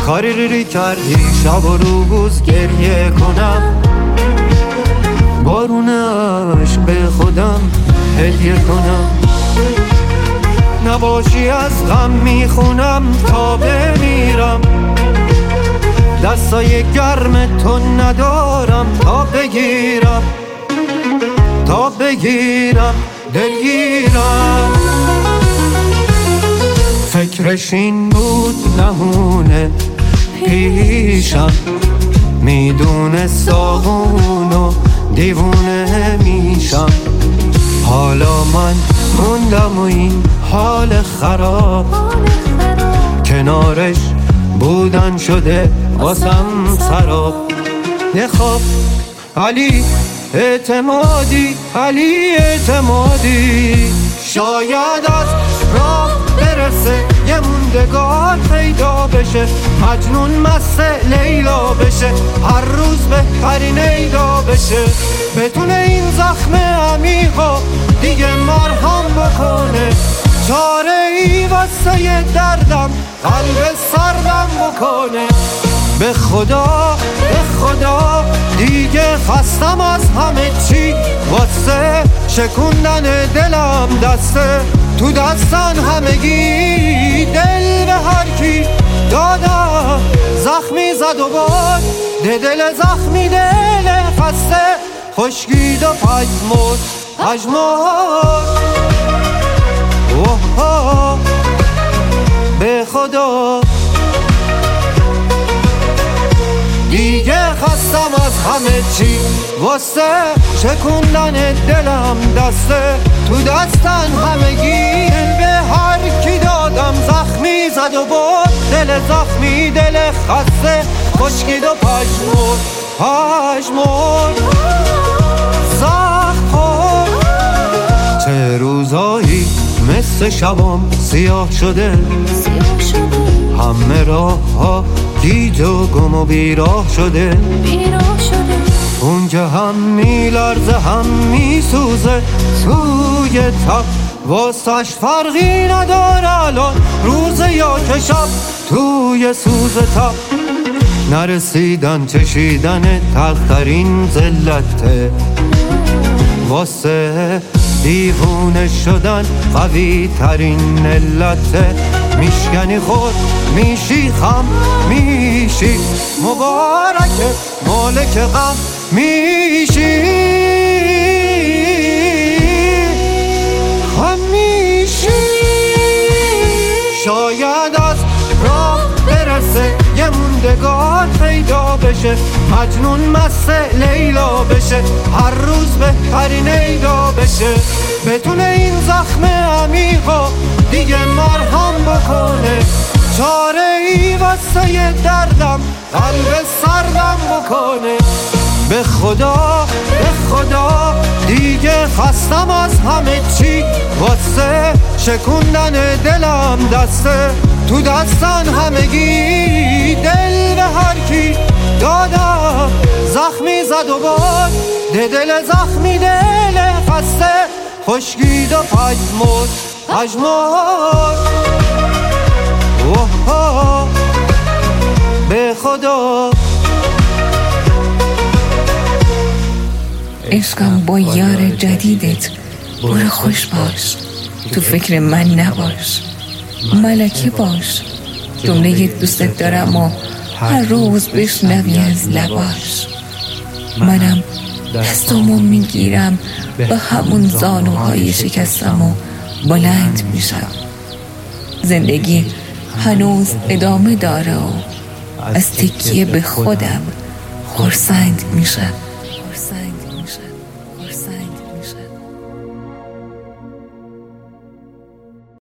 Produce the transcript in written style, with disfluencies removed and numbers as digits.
کاری کردی شب و روز گریه کنم، بارون عشق به خودم هدیه کنم. نباشی از غم میخونم تا بمیرم، دستای گرم تو ندارم تا بگیرم، تا بگیرم دلگیرم. فکرش این بود نمونه پیشم، میدونه ساغون و دیوونه میشم. حالا من موندم و این حال خراب، کنارش بودن شده واسم سراب. نخواب علی اعتمادی، علی اعتمادی، شاید از راه برسه یه موندگار پیدا بشه، مجنون مست لیلا بشه، هر روز بهترین ایدا بشه. بتونه این زخم عمیقا دیگه مرهم بکنه، چاره ای واسه دردم قلب سردم بکنه. به خدا به خدا دیگه خستم از همه چی، واسه شکوندن دلم دسته تو دستن همگی. دل به هر کی دادم زخمی زد و باد، دل زخمی دل خسته خشکید و پژمرد پژمرد. اوه به خدا دیگه خستم از همه چی، واسه شکوندن دلم دسته تو دستن همگی. دل به هر کی دادم زخمی زد و برد، دل زخمی دل خسته خشکید و پژمرد پژمرد. زخم خورد چه روزایی مثل شبام سیاه شده، همه راه ها گیج و گم و بیراه شده. اونجا هم میلرزه هم میسوزه توی تب، واسش فرقی نداره الان روز یا که شب. توی سوز تب نرسیدن چشیدن تلخترین ذلته، واسه دیوونه شدن قوی ترین علته. میشکنی خود میشی خم میشی، مبارکه مالک غم میشی، خم میشی. شاید از راه برسه یه موندگار پیدا بشه، مجنون مست لیلا بشه، هر روز بهترین ایدا بشه. بتونه این زخم عمیقا دیگه مرهم بکنه، چاره ای واسه دردم قلب سردم بکنه. به خدا به خدا دیگه خستم از همه چی، واسه شکوندن دلم دسته تو دستن همگی. دل به هر کی دادم زخمی زد و باد، دل زخمی دل خسته خشکید و پژمرد پژمرد. اوه به خدا عشقم با یار جدیدت برو خوش باش، تو فکر من نباش، ملکه باش. جمله دوستت دارم و هر روز بشنوی از لباش. منم دستامو میگیرم به همون زانوهای شکستم و بلند میشم. زندگی هنوز ادامه داره و از تکیه به خودم خرسند میشم.